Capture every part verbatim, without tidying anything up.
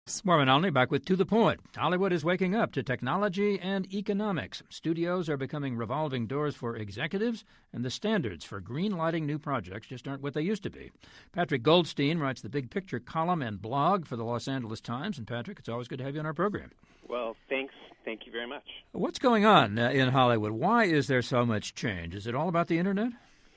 Marvin Olney back with To the Point. Hollywood is waking up to technology and economics. Studios are becoming revolving doors for executives, and the standards for green-lighting new projects just aren't what they used to be. Patrick Goldstein writes the Big Picture column and blog for the Los Angeles Times. And, Patrick, it's always good to have you on our program. Well, thanks. Thank you very much. What's going on uh, in Hollywood? Why is there so much change? Is it all about the Internet?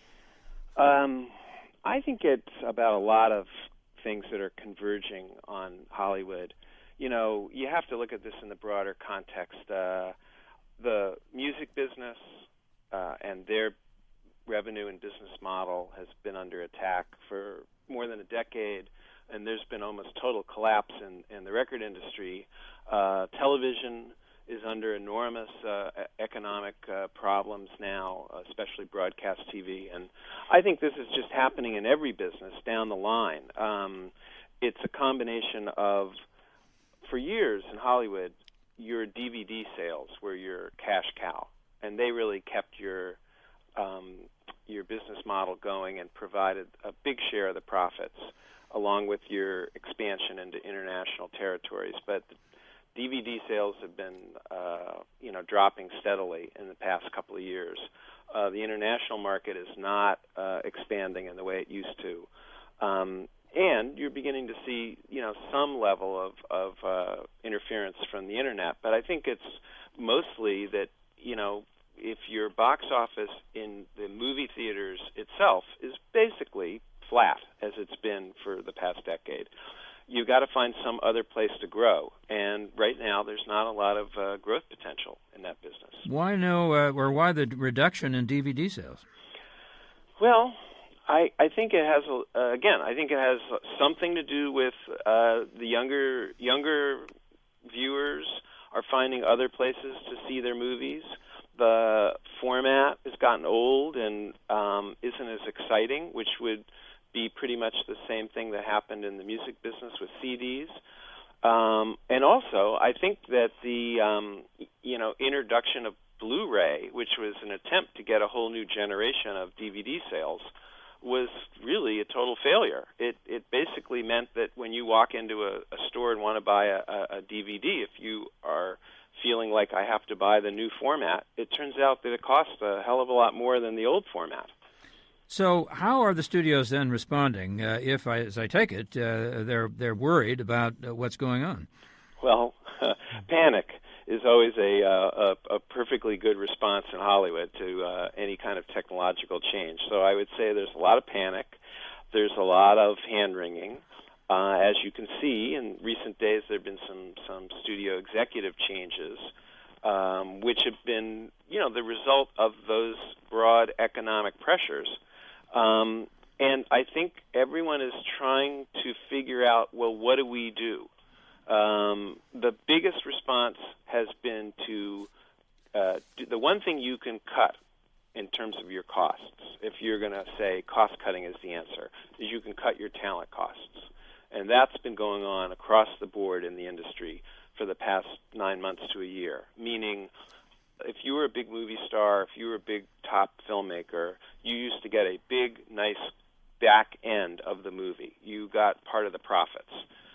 Um, I think it's about a lot of things that are converging on Hollywood. You know, you have to look at this in the broader context. Uh, the music business uh, and their revenue and business model has been under attack for more than a decade, and there's been almost total collapse in, in the record industry. Uh, television is under enormous uh, economic uh, problems now, especially broadcast T V. And I think this is just happening in every business down the line. Um, it's a combination of, for years in Hollywood, your D V D sales were your cash cow, and they really kept your um, your business model going and provided a big share of the profits, along with your expansion into international territories. But D V D sales have been, uh, you know, dropping steadily in the past couple of years. Uh, the international market is not uh, expanding in the way it used to, um, and you're beginning to see, you know, some level of, of uh, interference from the internet. But I think it's mostly that, you know, if your box office in the movie theaters itself is basically flat, as it's been for the past decade, you've got to find some other place to grow. And right now, there's not a lot of uh, growth potential in that business. Why no, uh, or why the reduction in D V D sales? Well, I, I think it has, uh, again, I think it has something to do with uh, the younger younger viewers are finding other places to see their movies. The format has gotten old and um, isn't as exciting, which would be pretty much the same thing that happened in the music business with C Ds. Um, and also, I think that the um, you know introduction of Blu-ray, which was an attempt to get a whole new generation of D V D sales, was really a total failure. It it basically meant that when you walk into a, a store and want to buy a, a, a D V D, if you are feeling like I have to buy the new format, it turns out that it costs a hell of a lot more than the old format. So how are the studios then responding? Uh, if, I, as I take it, uh, they're they're worried about uh, what's going on. Well, panic is always a, uh, a a perfectly good response in Hollywood to uh, any kind of technological change. So I would say there's a lot of panic. There's a lot of hand-wringing. Uh, as you can see, in recent days there have been some, some studio executive changes, um, which have been, you know, the result of those broad economic pressures. Um, and I think everyone is trying to figure out, well, what do we do? Um, the biggest response has been to uh, do the one thing you can cut in terms of your costs, if you're going to say cost cutting is the answer, is you can cut your talent costs. And that's been going on across the board in the industry for the past nine months to a year, meaning if you were a big movie star, if you were a big top filmmaker, you used to get a big, nice back end of the movie. You got part of the profits.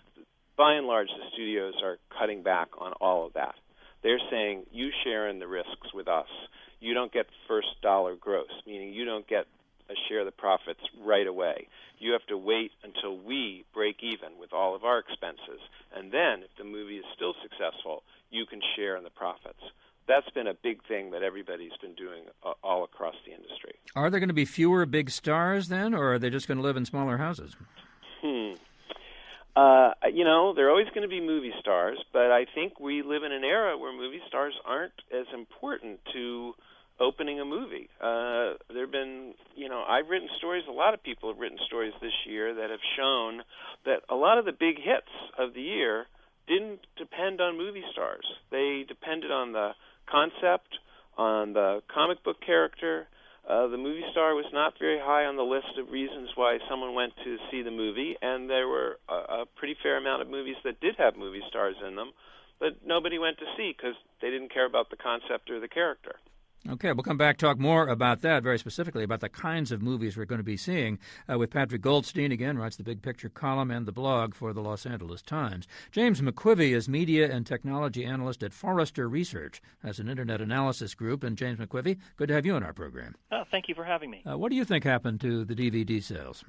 By and large, the studios are cutting back on all of that. They're saying, you share in the risks with us. You don't get first dollar gross, meaning you don't get a share of the profits right away. You have to wait until we break even with all of our expenses. And then, if the movie is still successful, you can share in the profits. That's been a big thing that everybody's been doing uh, all across the industry. Are there going to be fewer big stars then, or are they just going to live in smaller houses? Hmm. Uh, you know, there are always going to be movie stars, but I think we live in an era where movie stars aren't as important to opening a movie. Uh, there have been, you know, I've written stories, a lot of people have written stories this year that have shown that a lot of the big hits of the year didn't depend on movie stars. They depended on the concept, on the comic book character. Uh, the movie star was not very high on the list of reasons why someone went to see the movie, and there were a, a pretty fair amount of movies that did have movie stars in them, but nobody went to see because they didn't care about the concept or the character. Okay, we'll come back, talk more about that, very specifically about the kinds of movies we're going to be seeing uh, with Patrick Goldstein, again, writes the Big Picture column and the blog for the Los Angeles Times. James McQuivey is media and technology analyst at Forrester Research, has an internet analysis group. And James McQuivey, good to have you on our program. Oh, thank you for having me. Uh, what do you think happened to the D V D sales?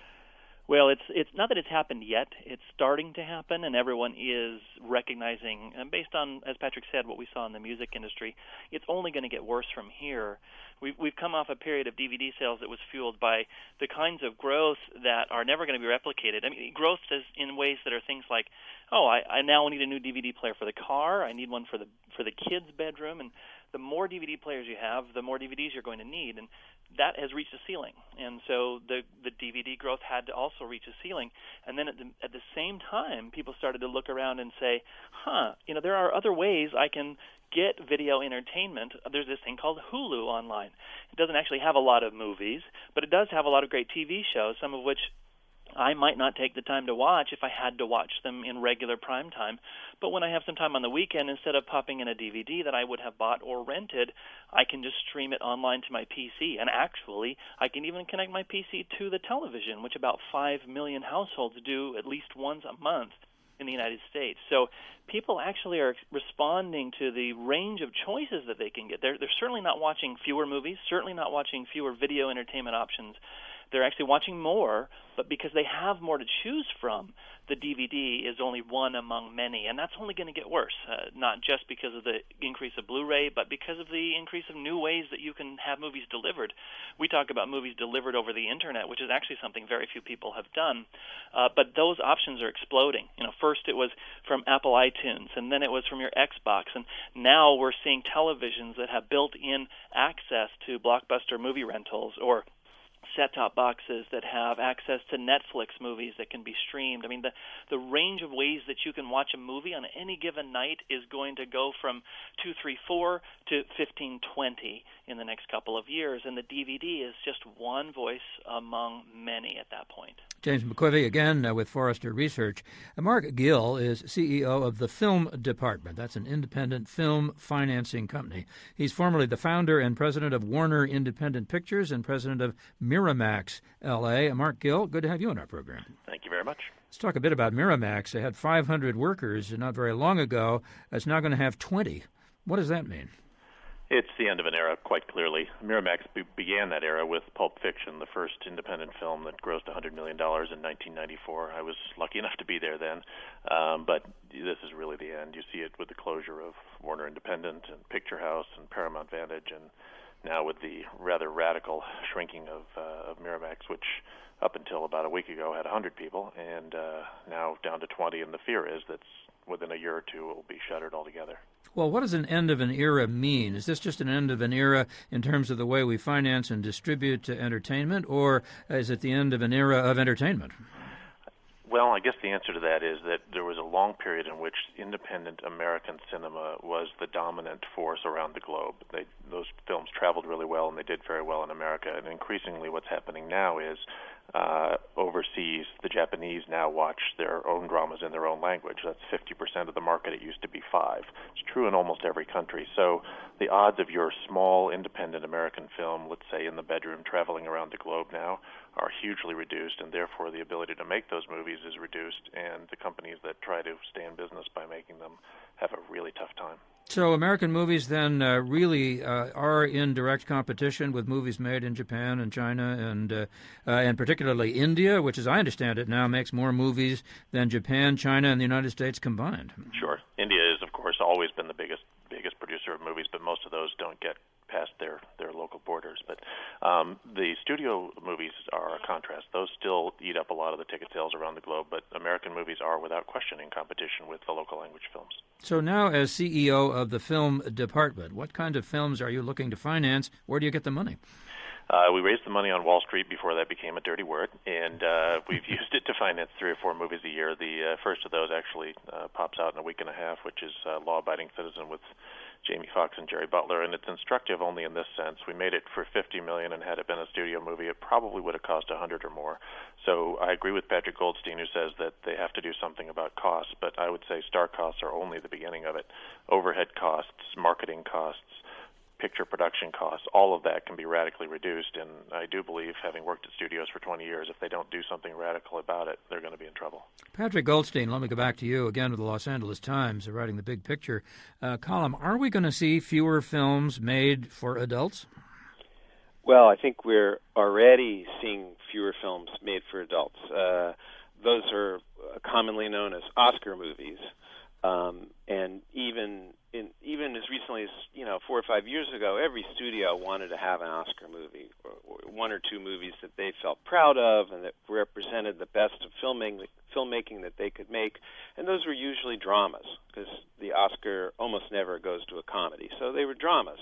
Well, it's it's not that it's happened yet. It's starting to happen, and everyone is recognizing, and based on, as Patrick said, what we saw in the music industry, it's only going to get worse from here. We've, we've come off a period of D V D sales that was fueled by the kinds of growth that are never going to be replicated. I mean, growth is in ways that are things like, oh, I, I now need a new D V D player for the car. I need one for the for the kids' bedroom, and the more D V D players you have, the more D V Ds you're going to need, and that has reached a ceiling. And so the the D V D growth had to also reach a ceiling. And then at the, at the same time, people started to look around and say, huh, you know, there are other ways I can get video entertainment. There's this thing called Hulu online. It doesn't actually have a lot of movies, but it does have a lot of great T V shows, some of which I might not take the time to watch if I had to watch them in regular prime time. But when I have some time on the weekend, instead of popping in a D V D that I would have bought or rented, I can just stream it online to my P C. And actually, I can even connect my P C to the television, which about five million households do at least once a month in the United States. So people actually are responding to the range of choices that they can get. They're, they're certainly not watching fewer movies, certainly not watching fewer video entertainment options. They're actually watching more, but because they have more to choose from, the D V D is only one among many, and that's only going to get worse, uh, not just because of the increase of Blu-ray, but because of the increase of new ways that you can have movies delivered. We talk about movies delivered over the Internet, which is actually something very few people have done, uh, but those options are exploding. You know, first it was from Apple iTunes, and then it was from your Xbox, and now we're seeing televisions that have built-in access to Blockbuster movie rentals or set-top boxes that have access to Netflix movies that can be streamed. I mean, the the range of ways that you can watch a movie on any given night is going to go from two, three, four to fifteen, twenty in the next couple of years, and the D V D is just one voice among many at that point. James McQuivey, again, uh, with Forrester Research. Uh, Mark Gill is C E O of the Film Department. That's an independent film financing company. He's formerly the founder and president of Warner Independent Pictures and president of Miramax L A. Uh, Mark Gill, good to have you on our program. Thank you very much. Let's talk a bit about Miramax. They had five hundred workers not very long ago. It's now going to have twenty. What does that mean? It's the end of an era, quite clearly. Miramax be- began that era with Pulp Fiction, the first independent film that grossed one hundred million dollars in nineteen ninety-four. I was lucky enough to be there then, um, but this is really the end. You see it with the closure of Warner Independent and Picture House and Paramount Vantage, and now with the rather radical shrinking of, uh, of Miramax, which up until about a week ago had one hundred people, and uh, now down to twenty, and the fear is that within a year or two it will be shuttered altogether. Well, what does an end of an era mean? Is this just an end of an era in terms of the way we finance and distribute entertainment, or is it the end of an era of entertainment? Well, I guess the answer to that is that there was a long period in which independent American cinema was the dominant force around the globe. They, those films traveled really well, and they did very well in America. And increasingly what's happening now is uh, overseas, the Japanese now watch their own dramas in their own language. That's fifty percent of the market. It used to be five. It's true in almost every country. So the odds of your small, independent American film, let's say in the bedroom, traveling around the globe now are hugely reduced, and therefore the ability to make those movies is reduced, and the companies that try to stay in business by making them have a really tough time. So American movies then uh, really uh, are in direct competition with movies made in Japan and China and uh, uh, and particularly India, which, as I understand it now, makes more movies than Japan, China, and the United States combined. Sure. India is, of course, always been the biggest biggest producer of movies, but most of those don't get past their, their local borders. But um, the studio movies are a contrast. Those still eat up a lot of the ticket sales around the globe, but American movies are, without question, in competition with the local language films. So now, as C E O of the Film Department, what kind of films are you looking to finance? Where do you get the money? Uh, we raised the money on Wall Street before that became a dirty word, and uh, we've used it to finance three or four movies a year. The uh, first of those actually uh, pops out in a week and a half, which is uh, Law Abiding Citizen with Jamie Foxx and Jerry Butler, and it's instructive only in this sense. We made it for fifty million dollars, and had it been a studio movie, it probably would have cost one hundred or more. So I agree with Patrick Goldstein, who says that they have to do something about costs, but I would say star costs are only the beginning of it. Overhead costs, marketing costs, picture production costs, all of that can be radically reduced. And I do believe, having worked at studios for twenty years, if they don't do something radical about it, they're going to be in trouble. Patrick Goldstein, let me go back to you again with the Los Angeles Times, writing the big picture uh, column. Are we going to see fewer films made for adults? Well, I think we're already seeing fewer films made for adults. Uh, those are commonly known as Oscar movies. Um, and even in, even as recently as you know four or five years ago, every studio wanted to have an Oscar movie, or, or one or two movies that they felt proud of and that represented the best of filming, filmmaking that they could make. And those were usually dramas, because the Oscar almost never goes to a comedy. So they were dramas.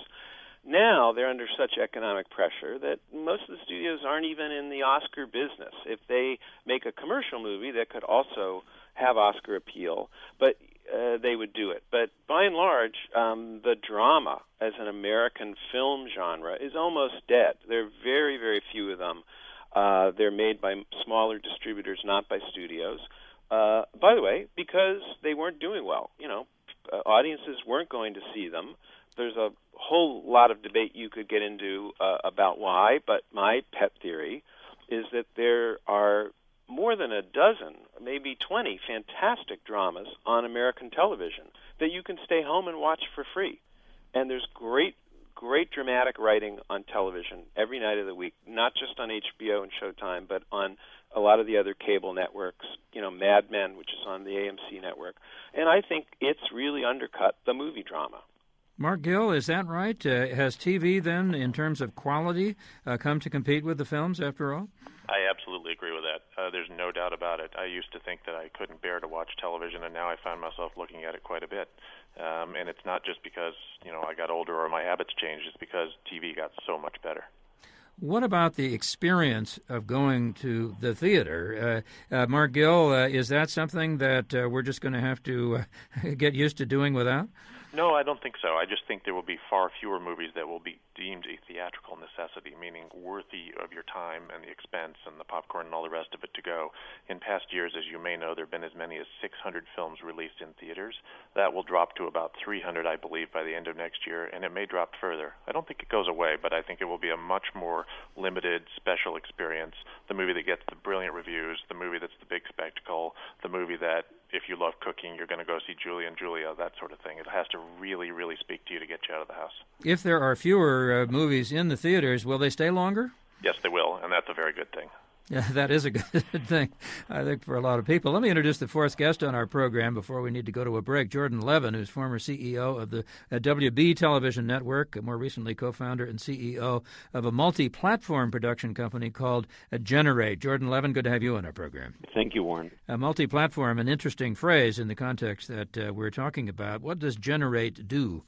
Now they're under such economic pressure that most of the studios aren't even in the Oscar business. If they make a commercial movie that could also have Oscar appeal, but uh, they would do it. But by and large, um, the drama as an American film genre is almost dead. There are very, very few of them. Uh, they're made by smaller distributors, not by studios. Uh, by the way, because they weren't doing well. You know, uh, audiences weren't going to see them. There's a whole lot of debate you could get into uh, about why, but my pet theory is that there are more than a dozen, maybe twenty fantastic dramas on American television that you can stay home and watch for free. And there's great, great dramatic writing on television every night of the week, not just on H B O and Showtime, but on a lot of the other cable networks, you know, Mad Men, which is on the A M C network. And I think it's really undercut the movie drama. Mark Gill, is that right? Uh, has T V then, in terms of quality, uh, come to compete with the films after all? I absolutely agree with that. Uh, there's no doubt about it. I used to think that I couldn't bear to watch television, and now I find myself looking at it quite a bit. Um, and it's not just because, you know, I got older or my habits changed. It's because T V got so much better. What about the experience of going to the theater? Uh, uh, Mark Gill, uh, is that something that uh, we're just going to have to uh, get used to doing without? No, I don't think so. I just think there will be far fewer movies that will be deemed a theatrical necessity, meaning worthy of your time and the expense and the popcorn and all the rest of it to go. In past years, as you may know, there have been as many as six hundred films released in theaters. That will drop to about three hundred, I believe, by the end of next year, and it may drop further. I don't think it goes away, but I think it will be a much more limited, special experience. The movie that gets the brilliant reviews, the movie that's the big spectacle, the movie that, if you love cooking, you're going to go see Julie and Julia, that sort of thing. It has to really, really speak to you to get you out of the house. If there are fewer uh, movies in the theaters, will they stay longer? Yes, they will, and that's a very good thing. Yeah, that is a good thing, I think, for a lot of people. Let me introduce the fourth guest on our program before we need to go to a break. Jordan Levin, who's former C E O of the uh, W B Television Network, more recently co-founder and C E O of a multi-platform production company called uh, Generate. Jordan Levin, good to have you on our program. Thank you, Warren. A multi-platform, an interesting phrase in the context that uh, we're talking about. What does Generate do?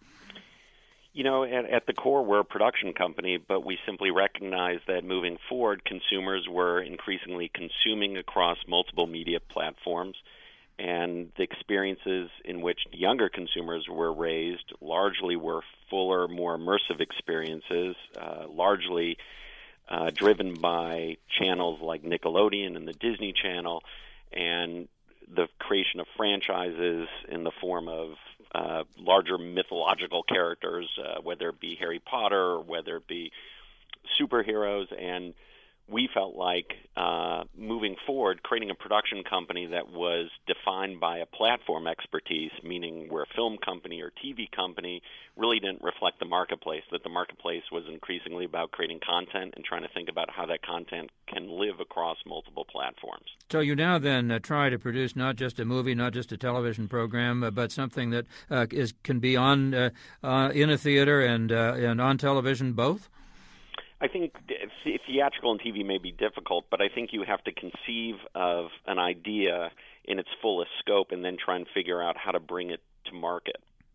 You know, at, at the core, we're a production company, but we simply recognize that moving forward, consumers were increasingly consuming across multiple media platforms, and the experiences in which younger consumers were raised largely were fuller, more immersive experiences, uh, largely uh, driven by channels like Nickelodeon and the Disney Channel, and the creation of franchises in the form of Uh, larger mythological characters, uh, whether it be Harry Potter or whether it be superheroes. And we felt like uh, moving forward, creating a production company that was defined by a platform expertise, meaning we're a film company or T V company, really didn't reflect the marketplace, that the marketplace was increasingly about creating content and trying to think about how that content can live across multiple platforms. So you now then uh, try to produce not just a movie, not just a television program, uh, but something that uh, is can be on uh, uh, in a theater and uh, and on television both? I think theatrical and T V may be difficult, but I think you have to conceive of an idea in its fullest scope and then try and figure out how to bring it to market.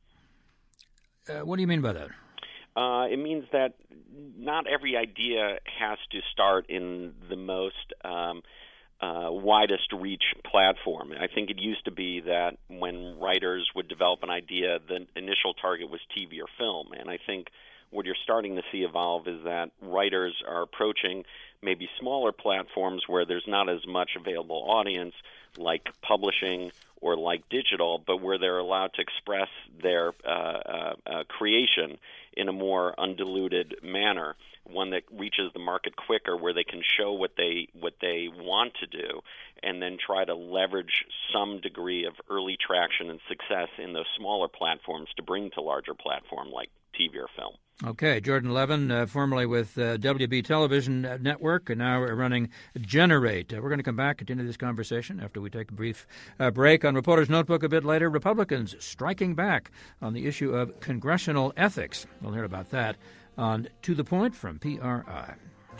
Uh, what do you mean by that? Uh, it means that not every idea has to start in the most um, uh, widest reach platform. I think it used to be that when writers would develop an idea, the initial target was T V or film, and I think what you're starting to see evolve is that writers are approaching maybe smaller platforms where there's not as much available audience, like publishing or like digital, but where they're allowed to express their uh, uh, uh, creation in a more undiluted manner, one that reaches the market quicker, where they can show what they what they want to do, and then try to leverage some degree of early traction and success in those smaller platforms to bring to larger platform like T V or film. Okay, Jordan Levin, uh, formerly with uh, W B Television Network, and now running Generate. Uh, we're going to come back, continue this conversation after we take a brief uh, break. On Reporter's Notebook a bit later, Republicans striking back on the issue of congressional ethics. We'll hear about that on To the Point from P R I.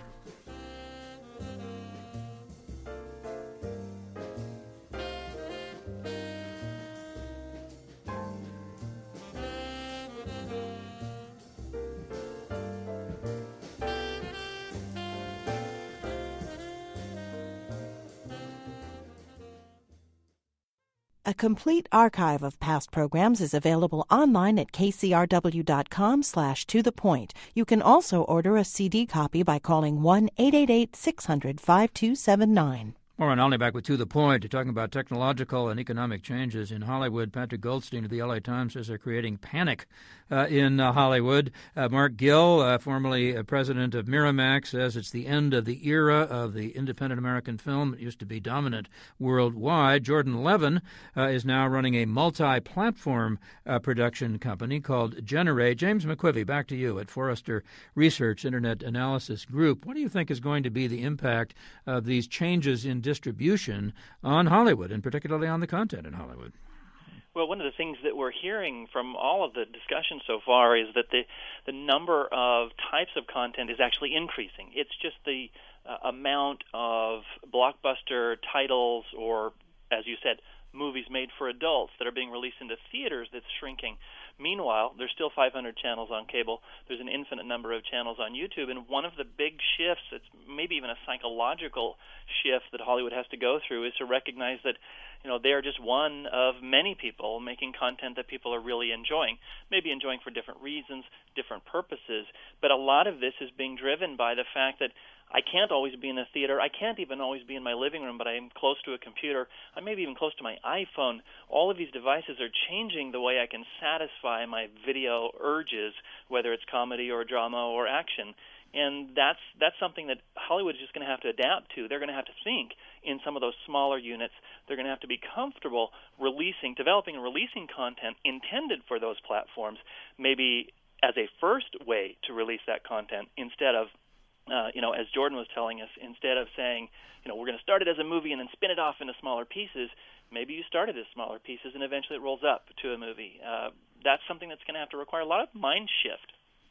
A complete archive of past programs is available online at kcrw.com slash to the point. You can also order a C D copy by calling one eight eight eight, six hundred, five two seven nine. More on Olney back with To the Point, talking about technological and economic changes in Hollywood. Patrick Goldstein of the L A Times says they're creating panic uh, in uh, Hollywood. Uh, Mark Gill, uh, formerly uh, president of Miramax, says it's the end of the era of the independent American film. It used to be dominant worldwide. Jordan Levin uh, is now running a multi-platform uh, production company called Generate. James McQuivey, back to you at Forrester Research Internet Analysis Group. What do you think is going to be the impact of these changes in distribution on Hollywood, and particularly on the content in Hollywood? Well, one of the things that we're hearing from all of the discussion so far is that the the number of types of content is actually increasing. It's just the uh, amount of blockbuster titles, or, as you said, movies made for adults that are being released into theaters that's shrinking. Meanwhile, there's still five hundred channels on cable. There's an infinite number of channels on YouTube. And one of the big shifts, it's maybe even a psychological shift that Hollywood has to go through, is to recognize that, you know, they are just one of many people making content that people are really enjoying, maybe enjoying for different reasons, different purposes. But a lot of this is being driven by the fact that I can't always be in a theater. I can't even always be in my living room, but I am close to a computer. I may be even close to my iPhone. All of these devices are changing the way I can satisfy my video urges, whether it's comedy or drama or action. And that's that's something that Hollywood is just going to have to adapt to. They're going to have to think in some of those smaller units. They're going to have to be comfortable releasing, developing and releasing content intended for those platforms, maybe as a first way to release that content instead of Uh, you know, as Jordan was telling us, instead of saying, you know, we're going to start it as a movie and then spin it off into smaller pieces, maybe you start it as smaller pieces and eventually it rolls up to a movie. Uh, that's something that's going to have to require a lot of mind shift.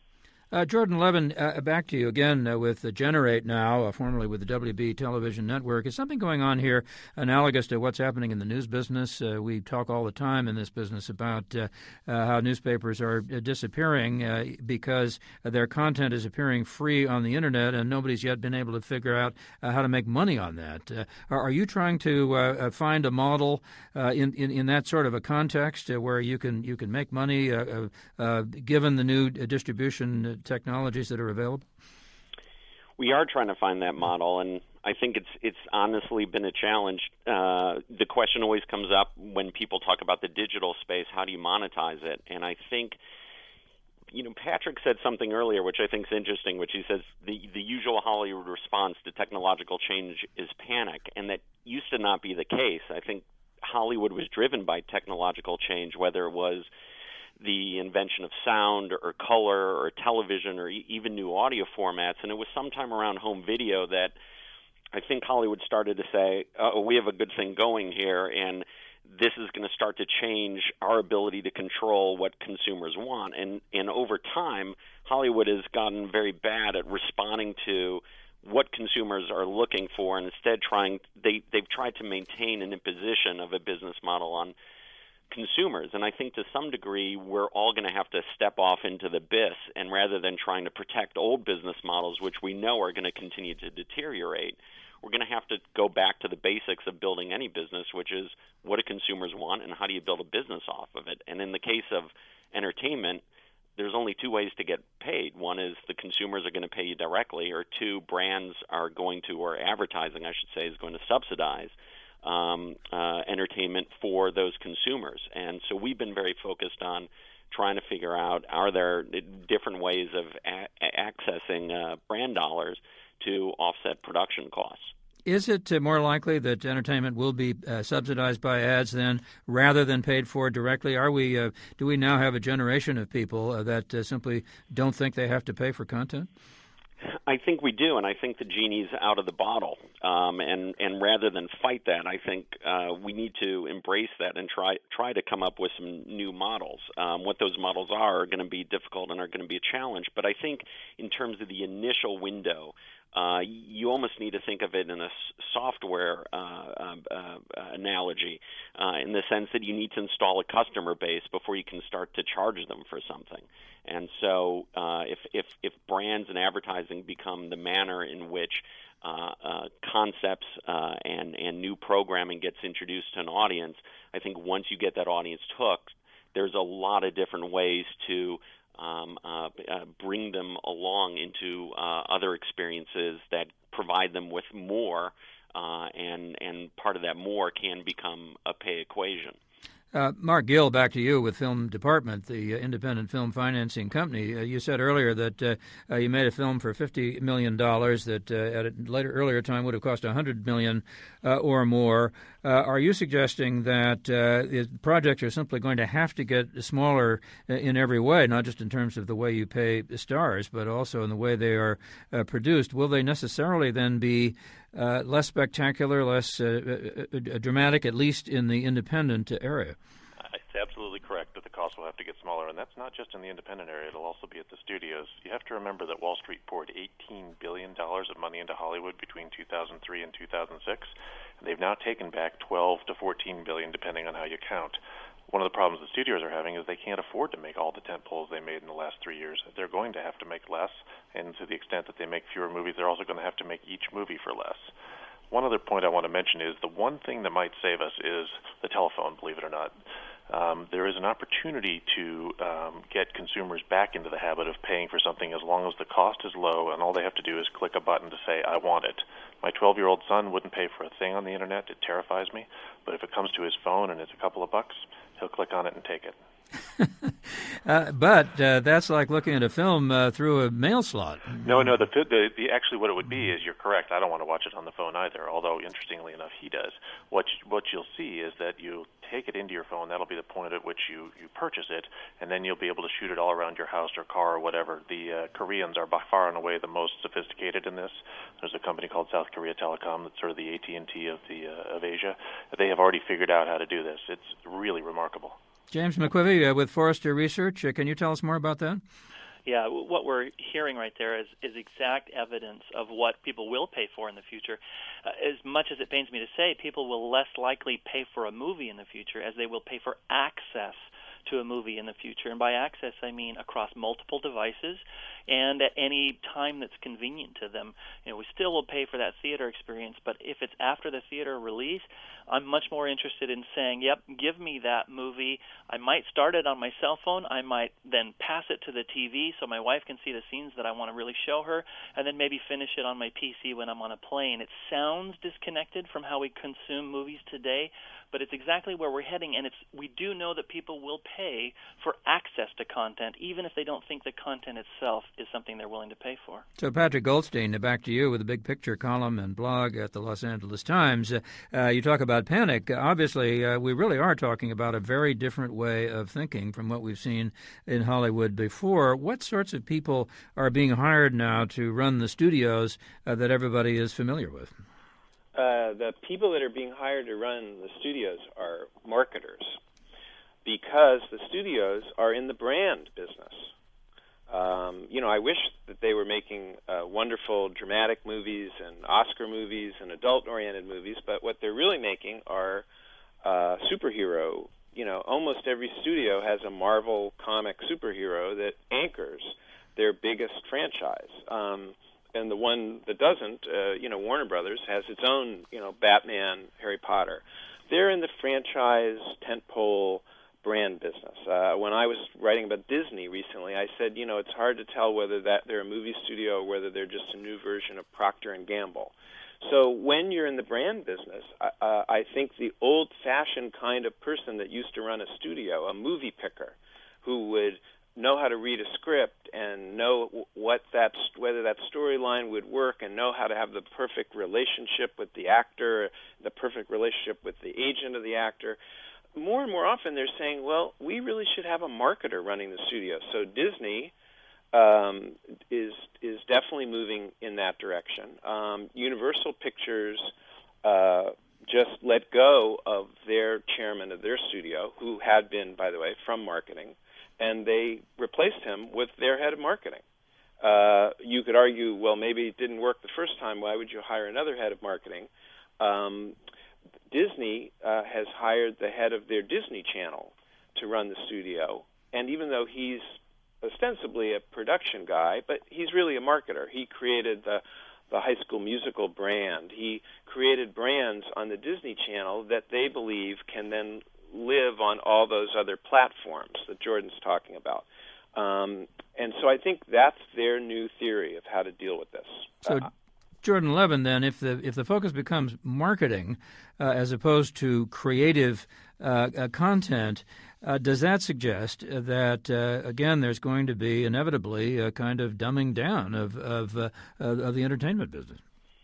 Uh, Jordan Levin, uh, back to you again uh, with the Generate now, uh, formerly with the W B Television Network. Is something going on here analogous to what's happening in the news business? Uh, we talk all the time in this business about uh, uh, how newspapers are uh, disappearing uh, because their content is appearing free on the Internet, and nobody's yet been able to figure out uh, how to make money on that. Uh, are, are you trying to uh, find a model uh, in, in, in that sort of a context uh, where you can you can make money uh, uh, uh, given the new uh, distribution technologies that are available? We are trying to find that model, and I think it's it's honestly been a challenge. Uh, the question always comes up when people talk about the digital space: how do you monetize it? And I think, you know, Patrick said something earlier, which I think is interesting, which he says the the usual Hollywood response to technological change is panic, and that used to not be the case. I think Hollywood was driven by technological change, whether it was the invention of sound or color or television or e- even new audio formats. And it was sometime around home video that I think Hollywood started to say, oh, we have a good thing going here, and this is going to start to change our ability to control what consumers want. And, and over time, Hollywood has gotten very bad at responding to what consumers are looking for, and instead trying they, they've tried to maintain an imposition of a business model on consumers. And I think to some degree we're all going to have to step off into the abyss, and rather than trying to protect old business models, which we know are going to continue to deteriorate, we're going to have to go back to the basics of building any business, which is what do consumers want and how do you build a business off of it. And in the case of entertainment, there's only two ways to get paid. One is the consumers are going to pay you directly, or two, brands are going to, or advertising, I should say, is going to subsidize Um, uh, entertainment for those consumers. And so we've been very focused on trying to figure out, are there different ways of a- accessing uh, brand dollars to offset production costs? Is it uh, more likely that entertainment will be uh, subsidized by ads then, rather than paid for directly? Are we? Uh, do we now have a generation of people uh, that uh, simply don't think they have to pay for content? I think we do, and I think the genie's out of the bottle. Um, and and rather than fight that, I think uh, we need to embrace that and try try to come up with some new models. Um, what those models are are going to be difficult and are going to be a challenge. But I think in terms of the initial window, Uh, you almost need to think of it in a s- software uh, uh, uh, analogy, uh, in the sense that you need to install a customer base before you can start to charge them for something. And so uh, if, if, if brands and advertising become the manner in which uh, uh, concepts uh, and, and new programming gets introduced to an audience, I think once you get that audience hooked, there's a lot of different ways to Um, uh, uh, bring them along into uh, other experiences that provide them with more, uh, and and part of that more can become a pay equation. Uh, Mark Gill, back to you with Film Department, the uh, independent film financing company. Uh, you said earlier that uh, uh, you made a film for fifty million dollars that uh, at a later earlier time would have cost one hundred million dollars uh, or more. Uh, are you suggesting that uh, the projects are simply going to have to get smaller in every way, not just in terms of the way you pay the stars, but also in the way they are uh, produced? Will they necessarily then be uh, less spectacular, less uh, uh, dramatic, at least in the independent area? It's absolutely correct that the cost will have to get smaller, and that's not just in the independent area. It'll also be at the studios. You have to remember that Wall Street poured eighteen billion dollars of money into Hollywood between two thousand three and two thousand six, and they've now taken back twelve to fourteen billion dollars, depending on how you count. One of the problems the studios are having is they can't afford to make all the tent poles they made in the last three years. They're going to have to make less, and to the extent that they make fewer movies, they're also going to have to make each movie for less. One other point I want to mention is the one thing that might save us is the telephone, believe it or not. Um, there is an opportunity to um, get consumers back into the habit of paying for something as long as the cost is low and all they have to do is click a button to say, I want it. My twelve-year-old son wouldn't pay for a thing on the Internet. It terrifies me. But if it comes to his phone and it's a couple of bucks, he'll click on it and take it. uh, but uh, that's like looking at a film uh, through a mail slot. No, no. The, the the actually what it would be is you're correct. I don't want to watch it on the phone either. Although interestingly enough, he does. What you, what you'll see is that you take it into your phone. That'll be the point at which you, you purchase it, and then you'll be able to shoot it all around your house or car or whatever. The uh, Koreans are by far and away the most sophisticated in this. There's a company called South Korea Telecom that's sort of the A T and T of the uh, of Asia. They have already figured out how to do this. It's really remarkable. James McQuivey uh, with Forrester Research. Uh, can you tell us more about that? Yeah, what we're hearing right there is, is exact evidence of what people will pay for in the future. Uh, as much as it pains me to say, people will less likely pay for a movie in the future as they will pay for access to a movie in the future. And by access, I mean across multiple devices and at any time that's convenient to them. You know, we still will pay for that theater experience, but if it's after the theater release, I'm much more interested in saying, yep, give me that movie. I might start it on my cell phone. I might then pass it to the T V so my wife can see the scenes that I want to really show her, and then maybe finish it on my P C when I'm on a plane. It sounds disconnected from how we consume movies today, but it's exactly where we're heading, and it's we do know that people will pay for access to content, even if they don't think the content itself is something they're willing to pay for. So, Patrick Goldstein, back to you with a big picture column and blog at the Los Angeles Times. Uh, you talk about panic. Obviously, uh, we really are talking about a very different way of thinking from what we've seen in Hollywood before. What sorts of people are being hired now to run the studios uh, that everybody is familiar with? Uh, the people that are being hired to run the studios are marketers, because the studios are in the brand business. Um, you know, I wish that they were making uh, wonderful dramatic movies and Oscar movies and adult-oriented movies, but what they're really making are uh, superhero. You know, almost every studio has a Marvel comic superhero that anchors their biggest franchise. Um, and the one that doesn't, uh, you know, Warner Brothers has its own, you know, Batman, Harry Potter. They're in the franchise tentpole brand business. Uh, when I was writing about Disney recently, I said, you know, it's hard to tell whether that they're a movie studio or whether they're just a new version of Procter and Gamble. So when you're in the brand business, uh, I think the old-fashioned kind of person that used to run a studio, a movie picker, who would know how to read a script and know what that whether that storyline would work and know how to have the perfect relationship with the actor, the perfect relationship with the agent of the actor. More and more often they're saying, well, we really should have a marketer running the studio. So Disney um, is is definitely moving in that direction. Um, Universal Pictures uh, just let go of their chairman of their studio, who had been, by the way, from marketing, and they replaced him with their head of marketing. Uh, you could argue, well, maybe it didn't work the first time. Why would you hire another head of marketing? Um, Disney uh, has hired the head of their Disney Channel to run the studio, and even though he's ostensibly a production guy, but he's really a marketer. He created the the High School Musical brand. He created brands on the Disney Channel that they believe can then live on all those other platforms that Jordan's talking about. Um, and so I think that's their new theory of how to deal with this. So, uh, Jordan Levin, then, if the if the focus becomes marketing uh, as opposed to creative uh, uh, content, uh, does that suggest that uh, again there's going to be inevitably a kind of dumbing down of of, uh, of the entertainment business?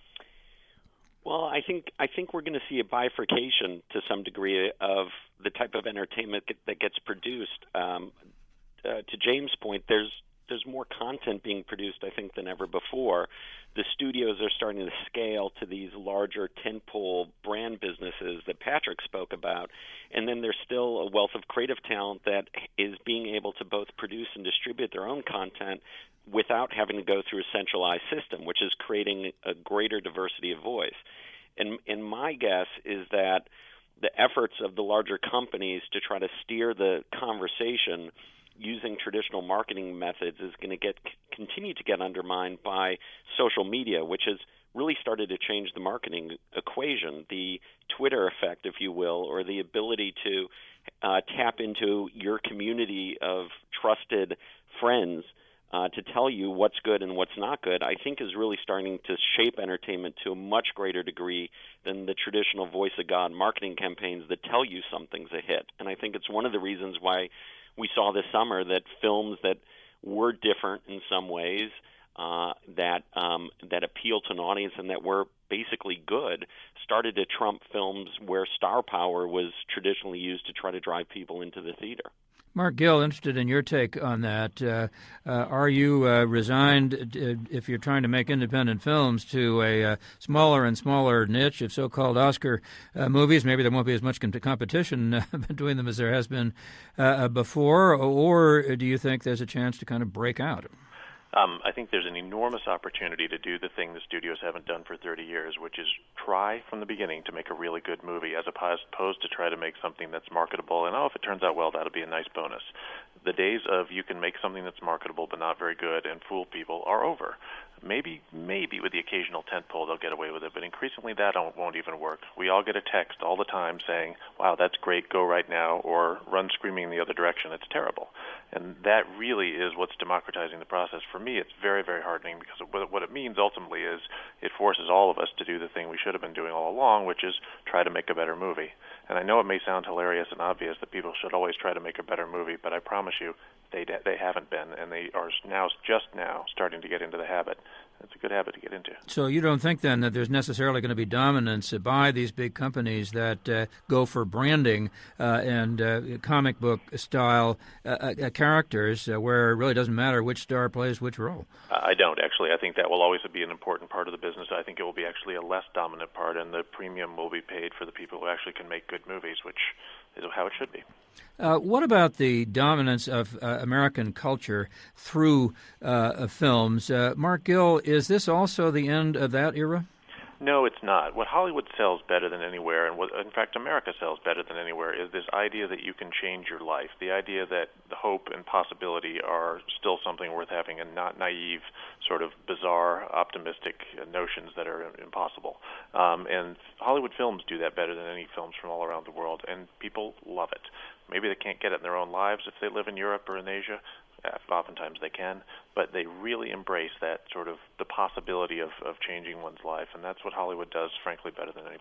Well, I think I think we're going to see a bifurcation to some degree of the type of entertainment that gets produced. Um, uh, to James' point, there's there's more content being produced, I think, than ever before. The studios are starting to scale to these larger tentpole brand businesses that Patrick spoke about, and then there's still a wealth of creative talent that is being able to both produce and distribute their own content without having to go through a centralized system, which is creating a greater diversity of voice. And, and my guess is that the efforts of the larger companies to try to steer the conversation using traditional marketing methods is going to get continue to get undermined by social media, which has really started to change the marketing equation. The Twitter effect, if you will, or the ability to uh, tap into your community of trusted friends uh, to tell you what's good and what's not good, I think is really starting to shape entertainment to a much greater degree than the traditional voice of God marketing campaigns that tell you something's a hit. And I think it's one of the reasons why we saw this summer that films that were different in some ways, uh, that um, that appealed to an audience and that were basically good, started to trump films where star power was traditionally used to try to drive people into the theater. Mark Gill, interested in your take on that. Uh, uh, are you uh, resigned, uh, if you're trying to make independent films, to a uh, smaller and smaller niche of so-called Oscar uh, movies? Maybe there won't be as much com- competition uh, between them as there has been uh, before, or do you think there's a chance to kind of break out? Um, I think there's an enormous opportunity to do the thing the studios haven't done for thirty years, which is try from the beginning to make a really good movie as opposed to try to make something that's marketable. And, oh, if it turns out well, that'll be a nice bonus. The days of you can make something that's marketable but not very good and fool people are over. Maybe, maybe with the occasional tentpole they'll get away with it, but increasingly that won't even work. We all get a text all the time saying, wow, that's great, go right now, or run screaming in the other direction, it's terrible. And that really is what's democratizing the process. For me, it's very, very heartening because what it means ultimately is it forces all of us to do the thing we should have been doing all along, which is try to make a better movie. And I know it may sound hilarious and obvious that people should always try to make a better movie, but I promise you, They they haven't been, and they are now just now starting to get into the habit. It's a good habit to get into. So you don't think, then, that there's necessarily going to be dominance by these big companies that uh, go for branding uh, and uh, comic book style uh, uh, characters uh, where it really doesn't matter which star plays which role? I don't, actually. I think that will always be an important part of the business. I think it will be actually a less dominant part, and the premium will be paid for the people who actually can make good movies, which is how it should be. Uh, what about the dominance of uh, American culture through uh, films? Uh, Mark Gill, is this also the end of that era? No, it's not. What Hollywood sells better than anywhere, and what, in fact, America sells better than anywhere, is this idea that you can change your life, the idea that the hope and possibility are still something worth having and not naive, sort of bizarre, optimistic notions that are impossible. Um, and Hollywood films do that better than any films from all around the world, and people love it. Maybe they can't get it in their own lives if they live in Europe or in Asia. Oftentimes they can, but they really embrace that sort of the possibility of, of changing one's life, and that's what Hollywood does, frankly, better than anybody.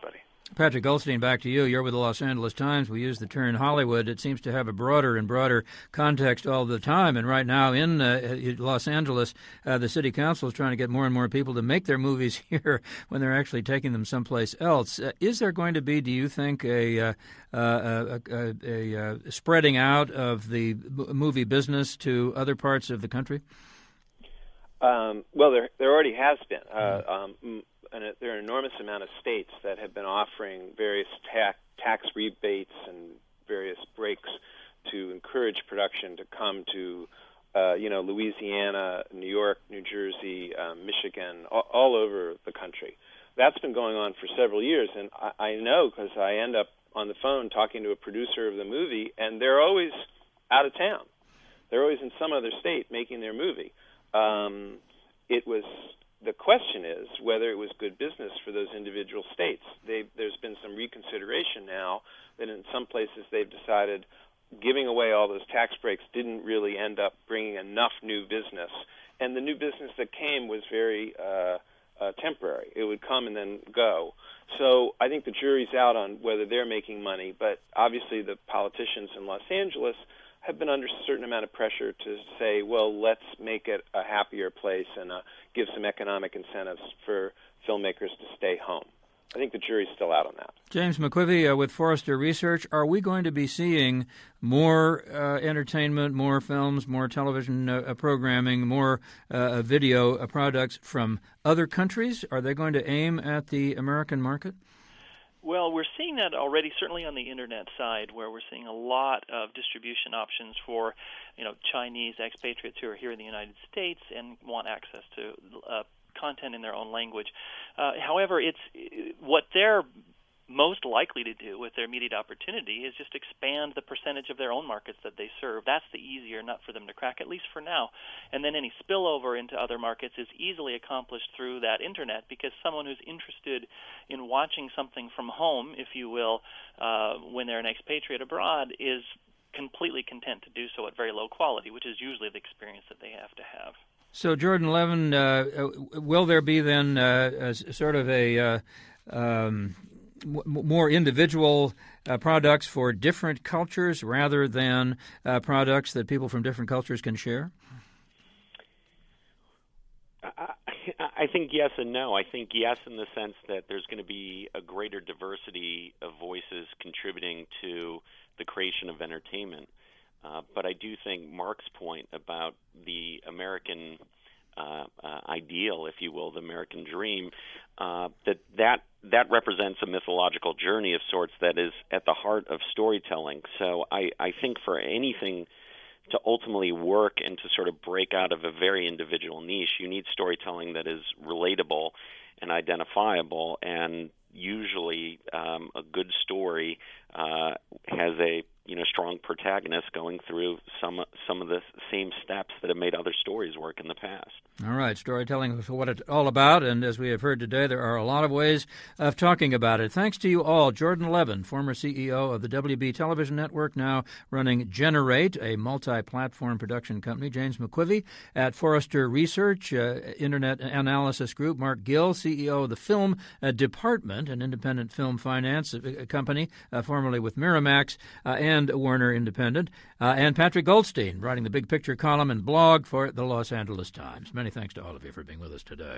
Patrick Goldstein, back to you. You're with the Los Angeles Times. We use the term Hollywood. It seems to have a broader and broader context all the time. And right now in uh, Los Angeles, uh, the city council is trying to get more and more people to make their movies here when they're actually taking them someplace else. Uh, is there going to be, do you think, a, uh, uh, a, a, a, a spreading out of the movie business to other parts of the country? Um, well, there there already has been. Uh, um, and there are an enormous amount of states that have been offering various tax, tax rebates and various breaks to encourage production to come to, uh, you know, Louisiana, New York, New Jersey, um, Michigan, all, all over the country. That's been going on for several years, and I, I know because I end up on the phone talking to a producer of the movie, and they're always out of town. They're always in some other state making their movie. Um, it was... The question is whether it was good business for those individual states. They've, there's been some reconsideration now that in some places they've decided giving away all those tax breaks didn't really end up bringing enough new business. And the new business that came was very uh, uh, temporary. It would come and then go. So I think the jury's out on whether they're making money, but obviously the politicians in Los Angeles have been under a certain amount of pressure to say, well, let's make it a happier place and uh, give some economic incentives for filmmakers to stay home. I think the jury's still out on that. James McQuivey uh, with Forrester Research. Are we going to be seeing more uh, entertainment, more films, more television uh, programming, more uh, video uh, products from other countries? Are they going to aim at the American market? Well, we're seeing that already, certainly on the Internet side, where we're seeing a lot of distribution options for, you know, Chinese expatriates who are here in the United States and want access to uh, content in their own language. Uh, however, it's what they're most likely to do with their immediate opportunity is just expand the percentage of their own markets that they serve. That's the easier nut for them to crack, at least for now. And then any spillover into other markets is easily accomplished through that Internet, because someone who's interested in watching something from home, if you will, uh, when they're an expatriate abroad, is completely content to do so at very low quality, which is usually the experience that they have to have. So, Jordan Levin, uh, will there be then uh, a, sort of a uh, um, more individual uh, products for different cultures rather than uh, products that people from different cultures can share? I, I think yes and no. I think yes in the sense that there's going to be a greater diversity of voices contributing to the creation of entertainment. Uh, but I do think Mark's point about the American uh, uh, ideal, if you will, the American dream, uh, that, that that represents a mythological journey of sorts that is at the heart of storytelling. So I, I think for anything to ultimately work and to sort of break out of a very individual niche, you need storytelling that is relatable and identifiable, and usually um, a good story uh, has a you know strong protagonist going through some some of the same steps that have made other stories work in the past. All right, storytelling is what it's all about, and as we have heard today, there are a lot of ways of talking about it. Thanks to you all. Jordan Levin, former C E O of the W B Television Network, now running Generate, a multi-platform production company. James McQuivey at Forrester Research, uh, Internet Analysis Group. Mark Gill, C E O of the Film uh, Department, an independent film finance uh, company, uh, formerly with Miramax, uh, and Warner Independent, uh, and Patrick Goldstein, writing the Big Picture column and blog for the Los Angeles Times. Many thanks to all of you for being with us today.